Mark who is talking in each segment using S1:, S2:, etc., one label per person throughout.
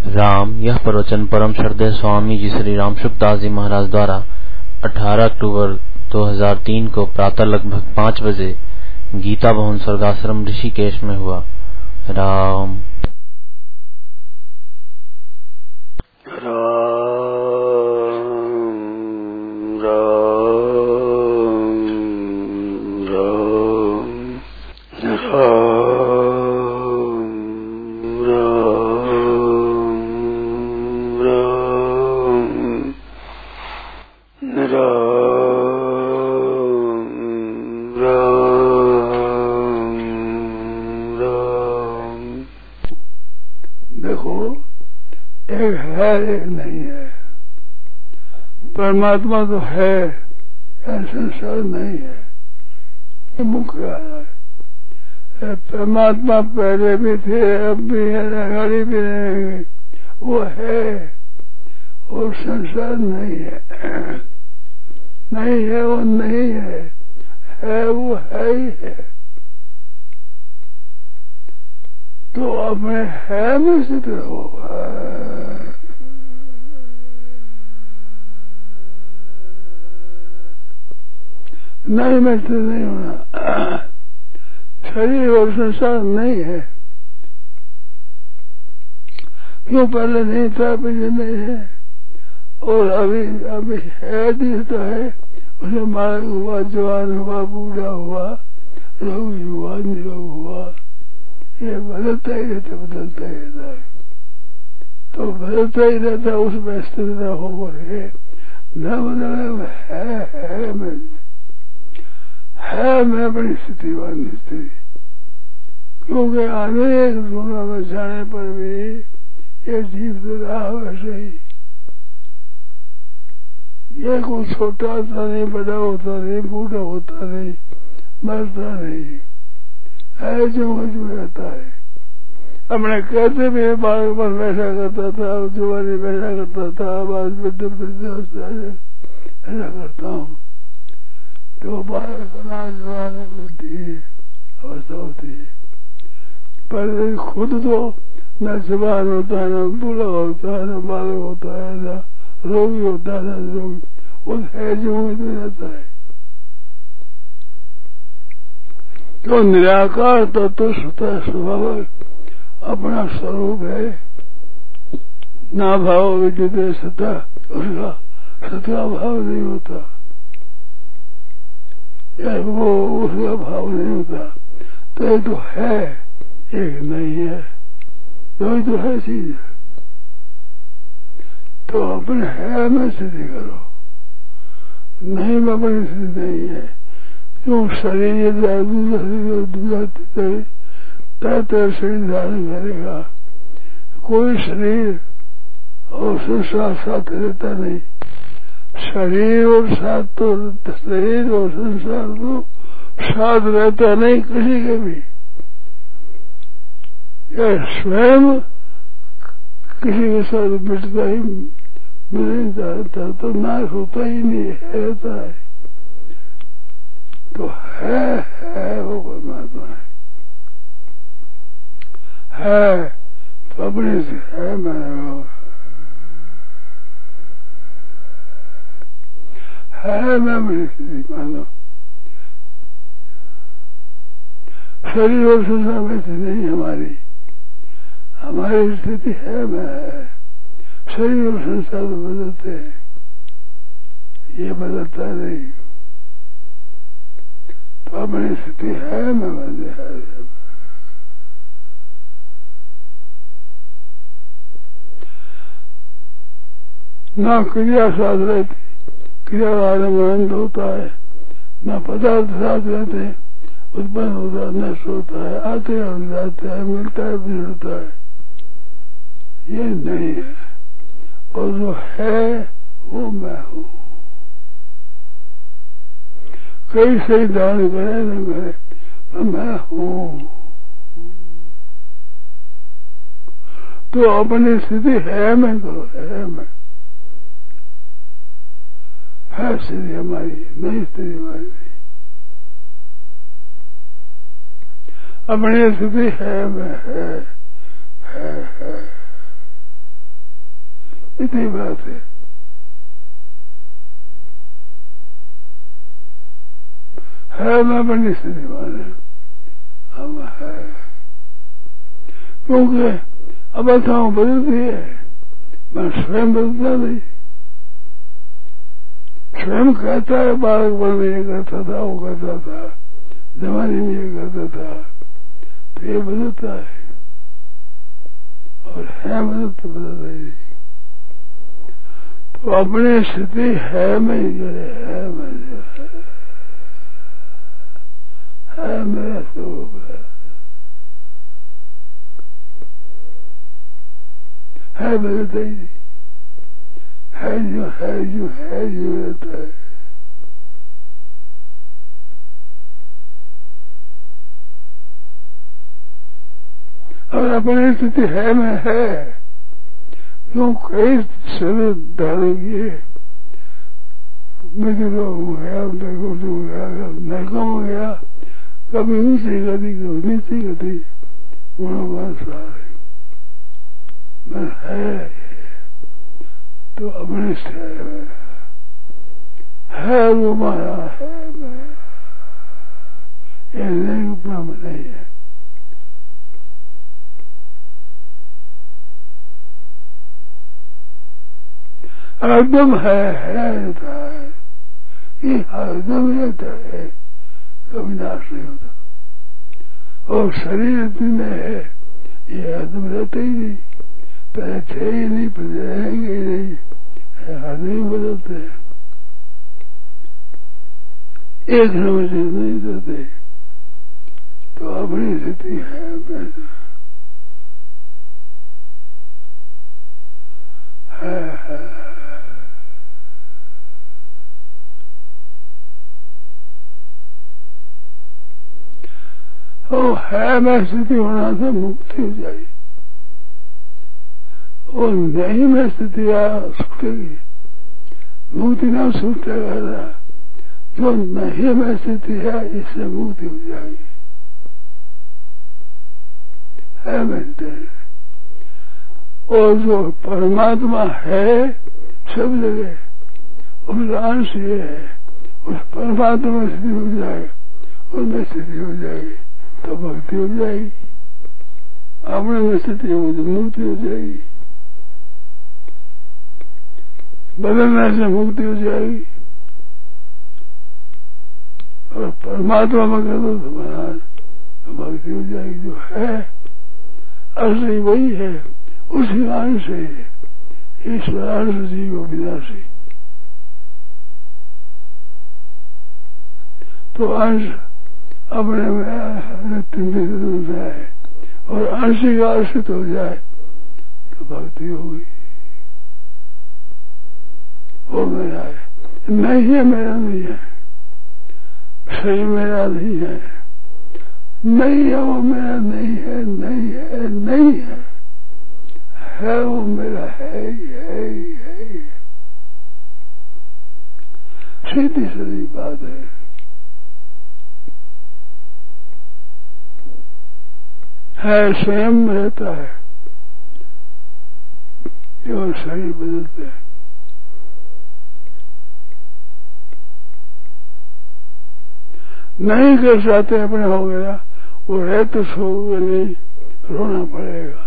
S1: राम। यह प्रवचन परम श्रद्धेय स्वामी जी श्री राम सुखदास जी महाराज द्वारा 18 अक्टूबर 2003 को प्रातः लगभग 5 बजे गीता भवन स्वर्गाश्रम ऋषिकेश में हुआ। राम
S2: परमात्मा तो है, संसार नहीं है। मुख्य है परमात्मा पहले भी थे, अब भी है, आगे भी रहेंगे। वो है और संसार नहीं है। नहीं है वो नहीं है वो है ही है। तो अपने है में स्थित रहो। नहीं में स्थित नहीं होना। शरीर और संसार नहीं है। क्यों पहले नहीं था, पीछे नहीं है और अभी है दिखता है। उसे मार्ग हुआ, जवान हुआ, बूढ़ा हुआ, रोगी हुआ, निरोग हुआ, ये बदलता ही रहता है। तो बदलता ही रहता, उसमें स्थिर न होकर के न बदले है मैं अपनी स्थिति वाली स्थिति। क्योंकि अनेक गुणों में जाने पर भी ये जीव तो रहा वैसे ही। ये कोई छोटा होता नहीं, बड़ा होता नहीं, बूढ़ा होता नहीं, मरता नहीं, है जो मुझ में रहता है। अपने कहते भी बालक पर बैठा करता था, जवानी बैठा करता था, आज ऐसा करता हूँ। तो बालक जवान बुद्धि अवस्था होती है। पर खुद तो न जवान होता है, न बूढ़ा होता है, न बालक होता है, न रोगी होता है, न रोगी। वो है जो में रहता है। तो निराकार तत्व स्वतः स्वभाव अपना स्वरूप है। ना भाव विद्युत सत्ता, उसका सत्ता भाव नहीं होता, वो उसका भाव नहीं होता। तो ये तो है, एक नहीं है, तो है चीज। तो अपने है में स्थिति करो, नहीं में अपनी स्थिति नहीं है। क्यों शरीर दूसरा तरह शरीर धारण करेगा। कोई शरीर और संसार साथ रहता नहीं। शरीर और साथ तो शरीर और संसार तो साथ रहता नहीं किसी के भी। यह स्वयं किसी के साथ मिटता ही नहीं जाता, तो नाश होता ही नहीं रहता है। तो है वो परमात्मा है तो अपने से है। मैं अपनी स्थिति मानो। शरीर और संसार में स्थिति नहीं हमारी स्थिति है। मैं शरीर और संसार तो बदलते हैं, ये बदलता नहीं। तो अपनी स्थिति है मैं ना क्रिया साथ रहती, क्रिया आनंद होता है, न पदार्थ साथ रहते, उत्पन्न होता है, नष्ट होता है, आते और जाते हैं, मिलता है, बिगड़ता है। ये नहीं है। और जो है वो मैं हूँ। कई सही दान करे न करे, पर मैं हूँ। तो अपनी स्थिति है मैं करो, है मैं है स्थिति हमारी, नहीं स्थिति हमारी नहीं। अपनी स्थिति है मैं है। सीधी बात है मैं बड़ी स्थिति माने अब है, क्योंकि अवस्थाओं बदलती है, मैं स्वयं बदलता नहीं। स्वयं कहता है बालक बन में ये करता था, वो करता था, जवानी में ये करता था, तो ये बदलता है और है बदलता ही नहीं। तो अपनी स्थिति है मैं ही करे, है मैं है मेरा स्वरूप है बदलता ही नहीं, है जो रहता है। और अपनी स्थिति है मैं है, क्यों कई शरीर धारण किए, मित्रों हो गया, बैकुंठ हो गया, नरकों हो गया, कभी ऊंची गति कभी नीची गति, गुणवान मैं है तो अपने से है वो मारा है मैं, ये नहीं उपलब्ध नहीं है। हरदम है रहता है, ये हरदम रहता है, कभी नाश नहीं होता। और शरीर में है, ये हरदम रहता ही नहीं, पहले थे ही नहीं, पहले रहेंगे ही नहीं, हरदम ही बदलते हैं, एक नंबर से नहीं करते। तो अपनी स्थिति है है मैं स्थिति होना से मुक्ति हो जाएगी, और नहीं मैं स्थिति छूटेगी, मुक्ति ना छूटेगा। जो नहीं मैं स्थिति है इससे मुक्ति हो जाएगी, है मैं स्थिति। और जो परमात्मा है सब जगह, उस अंश ये है, उस परमात्मा में स्थिति हो जाएगा, उनमें स्थिति हो जाएगी तो भक्ति हो जाएगी, अपने में स्थिति हो तो मुक्ति हो जाएगी, बदलने से मुक्ति हो जाएगी। और परमात्मा में कर दो तो महाराज तो भक्ति हो जाएगी। जो है असली वही है, उसी अंश है, ईश्वरांश जीव विनाशी। तो अंश अपने में जाए और अंशी का आश्रित हो जाए तो भक्ति होगी। वो मेरा है, नहीं है मेरा नहीं है, सही मेरा नहीं है, नहीं है वो मेरा नहीं है, नहीं है नहीं है वो मेरा है सीधी सीधी बात है स्वयं रहता है, जो शरीर बदलते हैं। नहीं कर सकते अपने हो गया, वो रह तो सोओगे नहीं, रोना पड़ेगा।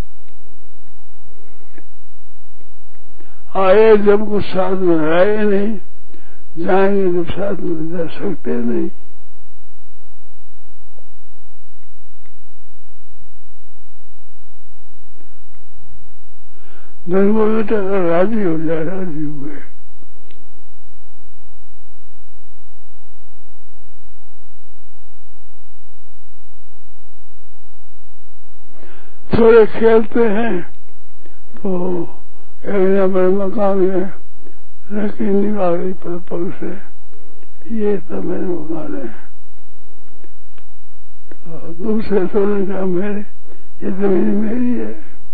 S2: आए जब कुछ साथ में रहे नहीं, जाएंगे जब साथ में जा सकते नहीं। धन को बेटा राजी हो जाए, राजी हुए थोड़े खेलते हैं तो एक बड़े मकान में रखी निकाल रही पग से, ये तो मेरे मकान है। तो दूसरे थोड़े का मेरे, ये जमीन मेरी है।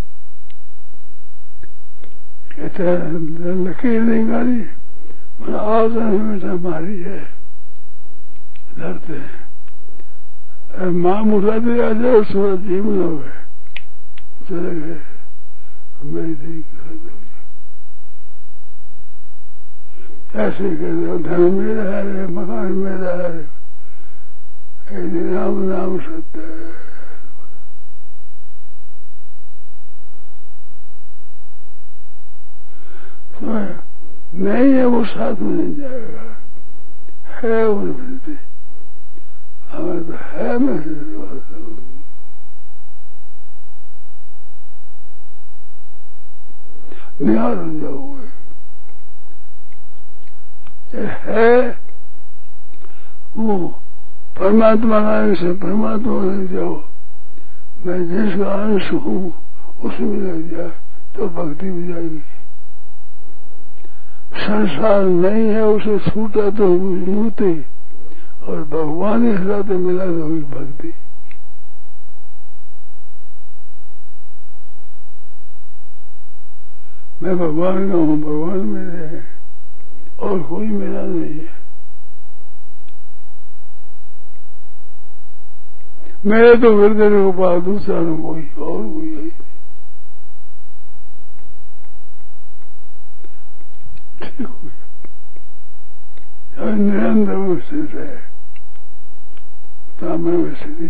S2: कहते लकीर निकाली, मैंने आकर मारी है, डरते हैं। माँ मुठा दे आ जाओ, सूरज जीवन हो गए, चले गए, मेरी देख ऐसे कहते हो धन मेरा है, मकान मेरा है, राम नाम सत्य है। तो नहीं है वो साथ में नहीं जाएगा, है वो मिलती, हमें तो है मैं निहार हो जाओगे। है वो परमात्मा का अंश है, परमात्मा लग जाओ, मैं जिसका अंश हूँ उसमें लग जाए तो भक्ति हो जाएगी। संसार नहीं है उसे छूटा तो मुक्ति, और भगवान के साथ मिला तो हुई भक्ति। मैं भगवान का हूँ, भगवान मेरे हैं, और कोई मेरा नहीं है। मेरे तो हृदय को पास दूसरा न कोई, और कोई है ठीक हो गया। निरंतर स्थित है, तामे में स्थिति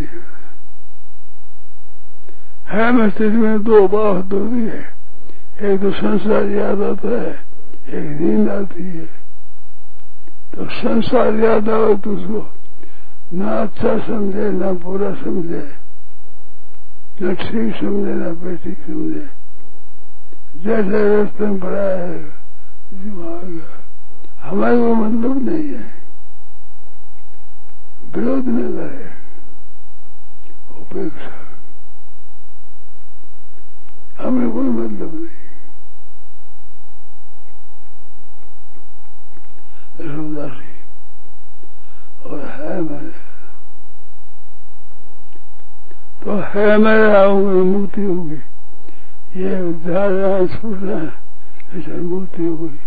S2: है। मैं स्थिति में दो बात होती है, एक तो संसार याद आता है, एक नींद आती है। तो संसार याद आवे तो उसको ना अच्छा समझे, ना बुरा समझे, न ठीक समझे, ना बेठीक समझे। जैसे रास्ते में पड़ा है हमारे को मतलब नहीं है, विरोध न करे, उपेक्षा, हमें कोई मतलब नहीं। रसोदासी और है मेरे, तो है मेरा होगी, मुक्ति होगी। ये जा रहा है, छूट रहा है, ऐसा मुक्ति होगी।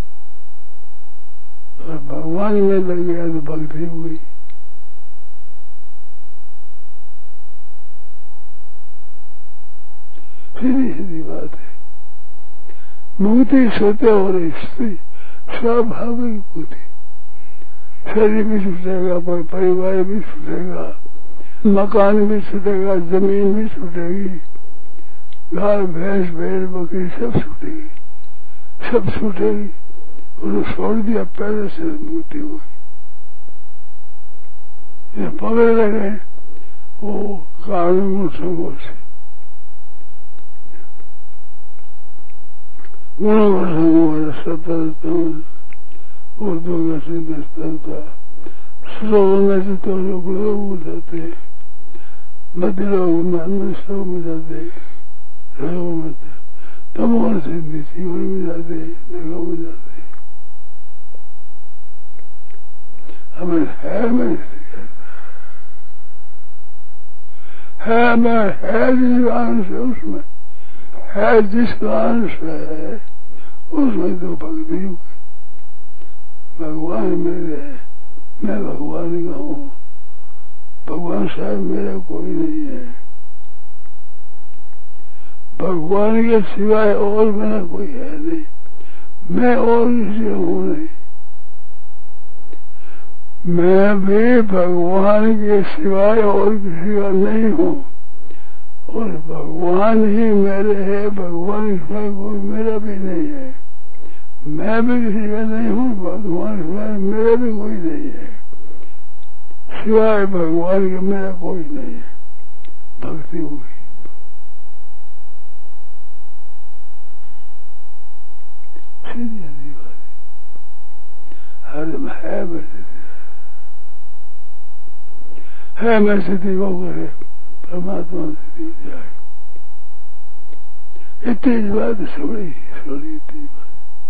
S2: और भगवान में लग गया तो भक्ति हुई। सीधी सीधी बात है। मुक्ति सोते और स्त्री स्वाभाविक मुक्ति, शरीर भी छूटेगा, परिवार भी छूटेगा, मकान भी छूटेगा, जमीन भी छूटेगी, गाय भैंस भेड़ बकरी सब छूटेगी, सब छूटेगी। उन्होंने छोड़ दिया, पहले से मुक्ति हुई। पकड़ रहे वो कानून संगों से, गुणों का संगों सतर्कता उर्दू का सिद्धता श्रोव में से तो लोग हो जाते, मध्य लोग में सब में जाते, रहो में तमोर सिद्धि जीवन में जाते, नगों में जाते। हमें है मैं है, मैं है जिसका अंश है, उसमें है जिसका अंश है उसमें तो भक्ति हुई। भगवान मेरे, मैं भगवान का हूँ, भगवान साहब मेरा कोई नहीं है। भगवान के सिवाय और मेरा कोई है नहीं, मैं और किसी हूँ नहीं। मैं भी भगवान के सिवाय और किसी का नहीं हूँ, और भगवान ही मेरे है, भगवान के सिवाय कोई मेरा भी नहीं है। मैं भी किसी का नहीं हूँ, भगवान सिवाय मेरा भी कोई नहीं है। सिवाय भगवान के मेरा कोई नहीं है। भक्ति हुई। सीधी सीधी बात है। है मैं है मैं स्थिति वो करे, परमात्मा स्थिति हो जाए। इतनी बात छोड़ी इतनी बात।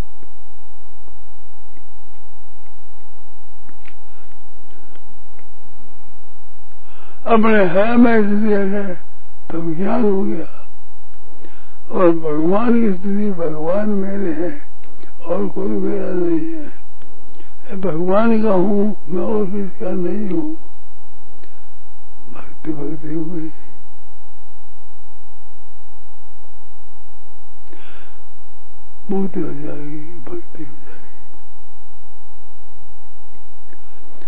S2: अपने है मैं स्थिति है तब ज्ञान हो गया, और भगवान की स्थिति भगवान मेरे हैं और कोई मेरा नहीं है। भगवान का हूँ मैं और किसका नहीं हूँ। भक्ति भक्ति हुई। मुक्ति हो जाएगी, भक्ति हो जाएगी।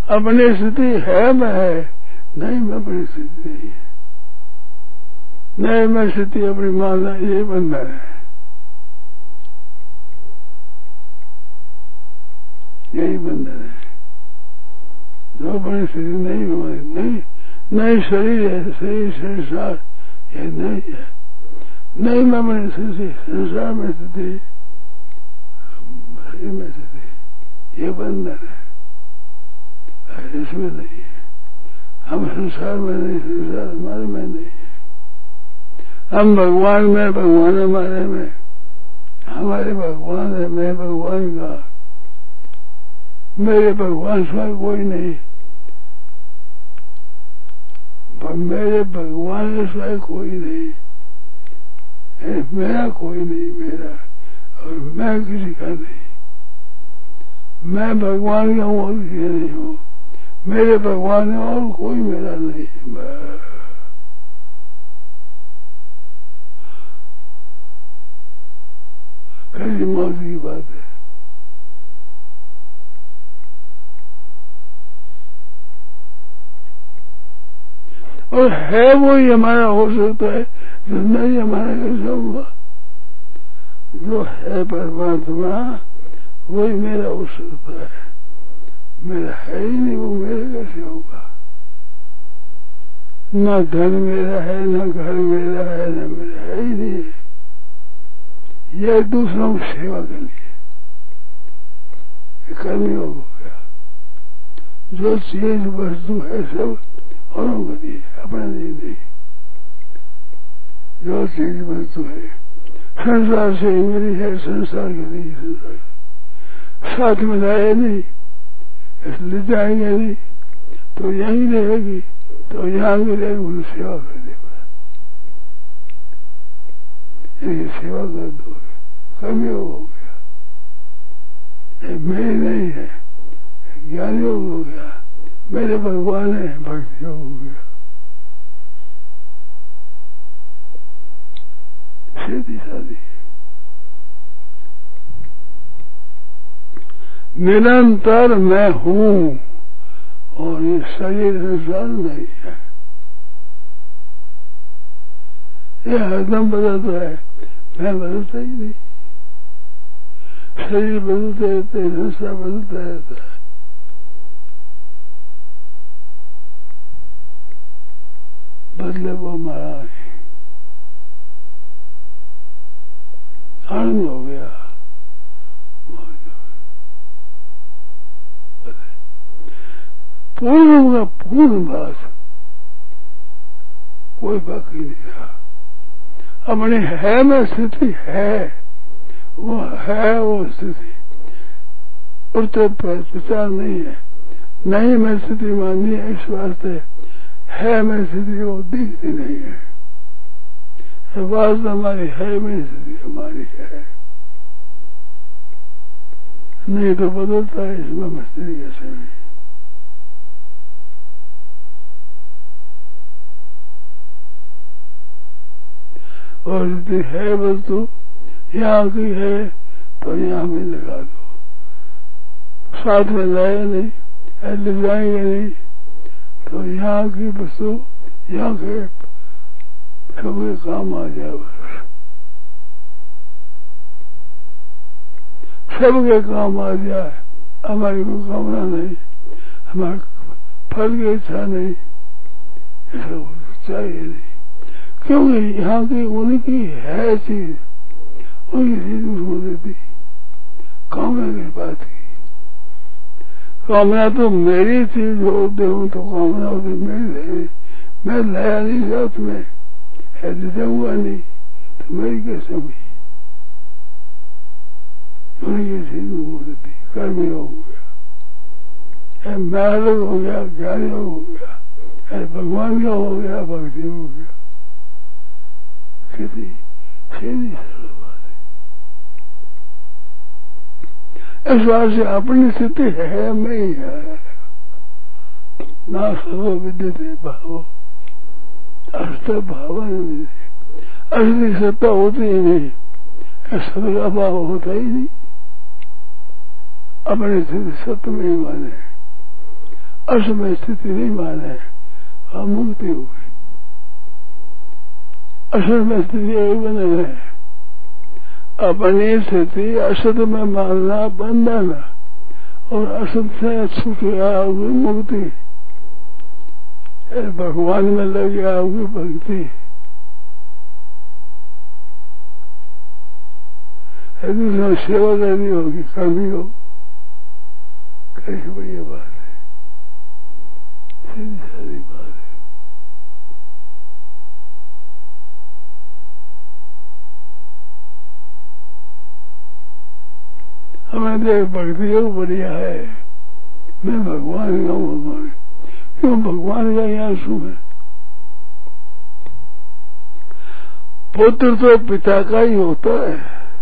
S2: अपनी स्थिति है मैं है, नहीं मैं अपनी स्थिति नहीं है, नहीं मैं स्थिति अपनी मानना, ये बंधन है, यही बंधन है। जो अपनी स्थिति नहीं हमारी, नहीं नहीं शरीर है, शरीर संसार ये नहीं है, नहीं मैं अपनी स्थिति संसार में स्थिति, शरीर में स्थिति, ये बंधन है, इसमें नहीं है। हम संसार में नहीं, संसार हमारे में नहीं है। हम भगवान में, भगवान हमारे में, हमारे भगवान है, मैं भगवान का, मेरे भगवान सिवाय कोई नहीं, मेरे भगवान सिवाय कोई नहीं, मेरा कोई नहीं, मेरा और मैं किसी का नहीं, मैं भगवान का हूँ और किसी नहीं हूँ, मेरे भगवान है और कोई मेरा नहीं। कैसी मौत की बात है। और है वो ही हमारा हो सकता है, जो नहीं हमारा कैसे होगा। जो है परमात्मा वही मेरा हो सकता है, मेरा है ही नहीं, वो मेरा कैसे होगा। न धन मेरा है, न घर मेरा है, न मेरा है ही नहीं है। यह दूसरों की सेवा के लिए कर्मयोग हो गया। जो चीज वस्तु है सब औरों के लिए, अपने लिए नहीं। जो चीज वस्तु है संसार से ही मेरी है, संसार के लिए, संसार साथ में लाए नहीं, इसलिए जाएंगे नहीं तो यहीं रहेगी, तो यहाँ भी रहेगी, उन्हें सेवा कर देगा, सेवा कर दो, कर्मयोग हो गया। मेरी नहीं है, ज्ञान योग हो गया, मेरे भगवान है, भक्ति योग हो गया। सीधी साधी निरंतर मैं हूँ और ये शरीर संसार नहीं है। ये हरदम बदलता है, मैं बदलता ही नहीं। शरीर बदलते रहते, संसार बदलता रहता है। बदले वो हमारा है, आनंद हो गया, पूर्ण होगा, पूर्ण बात, कोई बाकी नहीं रहा। अपनी है में स्थिति है, वो है वो स्थिति, उठते प्रचार नहीं है, नहीं मैं स्थिति माननी है, इस वास्ते है में स्थिति वो दिखती नहीं है। वास्तव हमारी है में स्थिति हमारी है, नहीं तो बदलता है इसमें मस्ती कैसे भी। और यदि है वस्तु यहाँ की है तो यहाँ भी लगा दो, साथ में लाए नहीं, ले जाएंगे नहीं, तो यहाँ की वस्तु यहाँ के सबके काम आ जाए, सबके काम आ जाए। हमारी कोई कामना नहीं, हमारे फल की इच्छा नहीं, ऐसा चाहिए नहीं, क्योंकि यहाँ की उनकी है चीज, उनकी चीज उसको देती। कामना की बात की, कामना तो मेरी चीज हो दे तो कामना होती मेरी, मैं लाया नहीं साथ में, ऐसे हुआ नहीं तो मेरी कैसे हुई। उनकी चीज हो देती, कर्म योग हो गया, मैं अलग हो गया, ज्ञान योग हो गया, भगवान का हो गया, भक्ति हो गया। कितनी सीधी सरल बात है। इस बात से अपनी स्थिति है मैं ही है, ना सर्व विद्यते भावो अर्थ भावन, असली सत्ता होती ही नहीं, सत का भाव होता ही नहीं। अपनी स्थिति सत्य में ही माने, असमय स्थिति नहीं माने, मुक्ति हो गई। असत में स्थिति बने रहे, अपनी स्थिति असत में मानना बंधन और असत से छूट गया होगी मुक्ति, भगवान में लग गया होगी भक्ति। दूसरा सेवा करनी होगी, करनी हो, कैसी बढ़िया बात है, सीधी सारी बात है। हमें देख भक्ति योग बढ़िया है, मैं भगवान का भगवान क्यों भगवान का यहाँ सुन है। पुत्र तो पिता का ही होता है,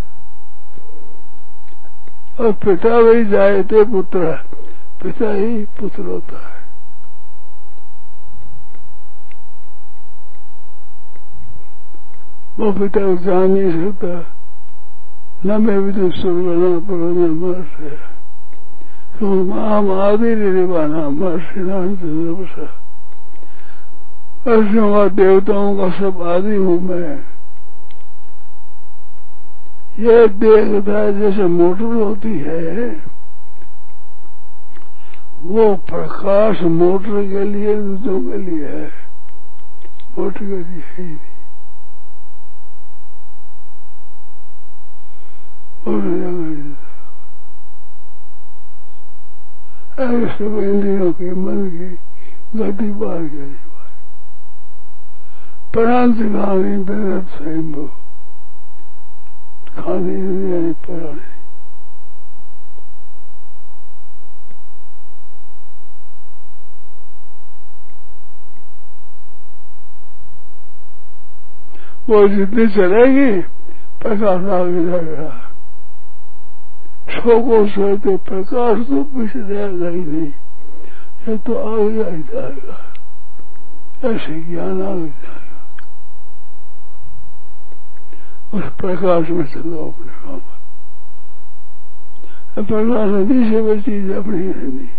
S2: और पिता वही जाए थे पुत्र, पिता ही पुत्र होता है। वो पिता को जान नहीं सकता, न मैं भी तो स्वर्ग न पड़ो न मर्ष, तो माम आदि निर्वाणा महर्षि वर्षों का देवताओं का सब आदि हूँ मैं। ये देखता है जैसे मोटर होती है, वो प्रकाश मोटर के लिए दूसरों के लिए है, मोटर के लिए है ही नहीं। सब इंद्रियों की मन की गति बार गई प्रांत खानी बेहद स्वयं खाने नहीं पराने। वो जितनी चलेगी प्रकाश आगे जाएगा, छोको से तो प्रकाश तो पीछे रहेगा ही नहीं, ये तो आगे ही जाएगा, ऐसे ज्ञान आगे जाएगा। उस प्रकाश में चलो अपने काम, प्रकाश नदी से वो चीज अपनी नहीं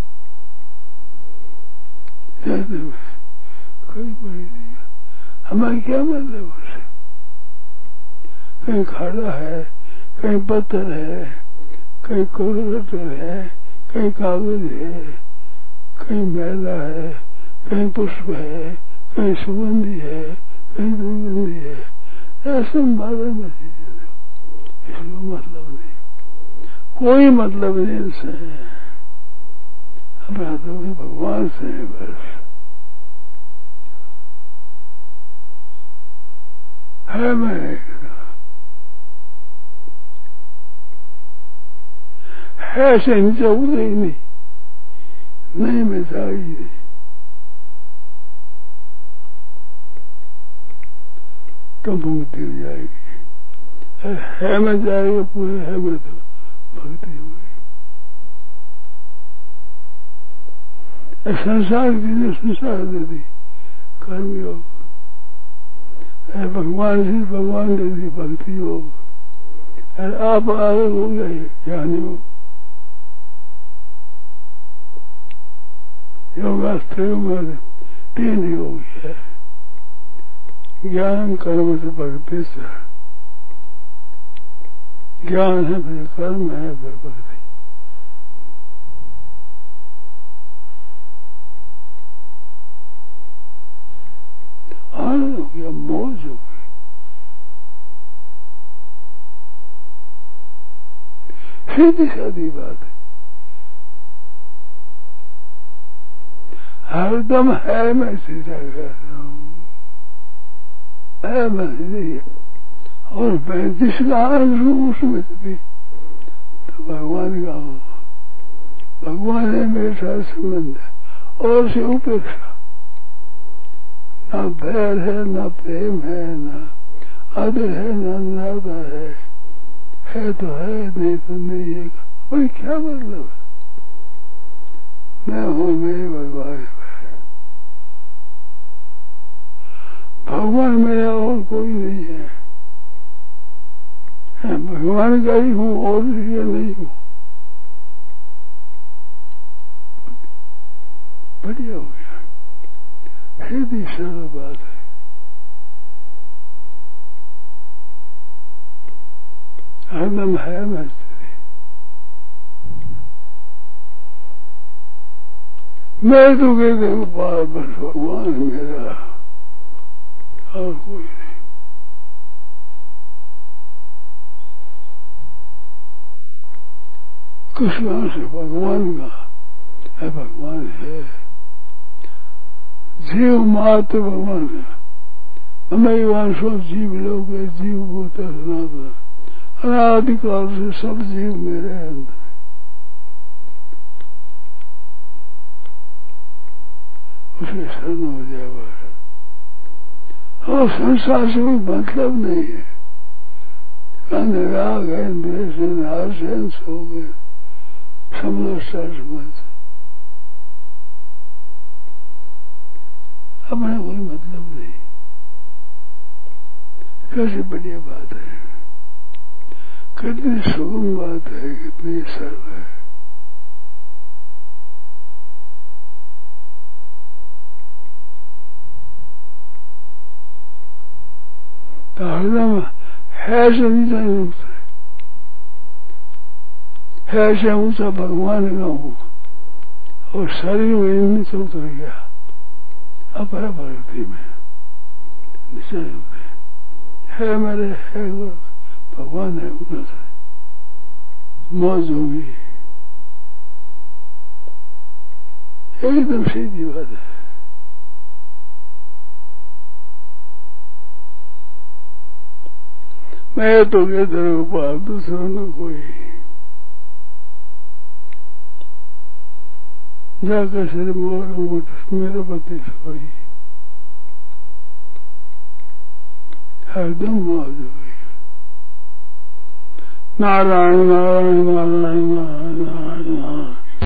S2: कोई बड़ी नहीं। हमारी क्या मतलब उससे, कहीं खाड़ा है, कहीं पत्थर है, कहीं कैलकुलेटर है, कहीं कागज है, कहीं मैला है, कहीं पुष्प है, कहीं सुगंधी है, कहीं दुर्गंधी है, ऐसे बारे में इसको मतलब नहीं, कोई मतलब नहीं इनसे, अपना तो भी भगवान से है बस। है मैं है से नीचे उतरे ही नहीं मैं जागी नहीं। तो मुक्ति हो जाएगी, है में जाएगा पूरे, है में तो भक्ति हो गई। संसार की जो संसार दे दी कर्म योग, भगवान से भगवान दे दी भक्ति योग, आप आगे हो गए ज्ञानी योग। योगास्त्र में 3 योग है, ज्ञान कर्म से भक्ति से, ज्ञान है फिर कर्म है फिर भक्ति। आनंद हो गया, मौज हो गई। सीधी सादी बात है, हरदम है मैं सीधा कर रहा हूँ, है मैं, और मैं जिसका अंश हूँ उसमें भी तो भगवान का हूँ, भगवान है मेरे साथ संबंध है, और से उपेक्षा, ना बैर है, ना प्रेम है, ना आदर है, ना अनुराग है तो है, नहीं तो नहीं है। और क्या मतलब है, मैं हूँ मेरे भगवान, भगवान मेरा और कोई नहीं है, भगवान का ही हूँ और ये नहीं हूँ। सरल बात है। हरदम है मैं स्थिति। मैं तो कहते गोपाल बस भगवान मेरा और कोई नहीं। किस बात से भगवान का है, भगवान है जीव मात्र भगवान का। हमें सब जीव लोग है, जीव भूत सनातन अनादिकाल से सब जीव मेरे अंदर। उसे शरण हो जाए बस। और संसार से कोई मतलब नहीं है। राग है, द्वेष है, हर्ष है, शोक है, समझ अपना कोई मतलब नहीं। कैसी बढ़िया बात है, कितनी सुगम बात है, कितनी सरल है। तो हरदम है से नीचा युक्त है से ऊंचा भगवान का हूँ और शरीर में नीचे उतर गया अपरा प्रगति में नीचा युक्त है मेरे है भगवान है उधर से मौज होगी। एकदम सीधी बात है। मैं तो कहते रहो पाल दूसरा न कोई जाकर सिर मोर मेरे पति सोई हरदम मौज हो गई। नारायण नारायण नारायण नारायण नारायण।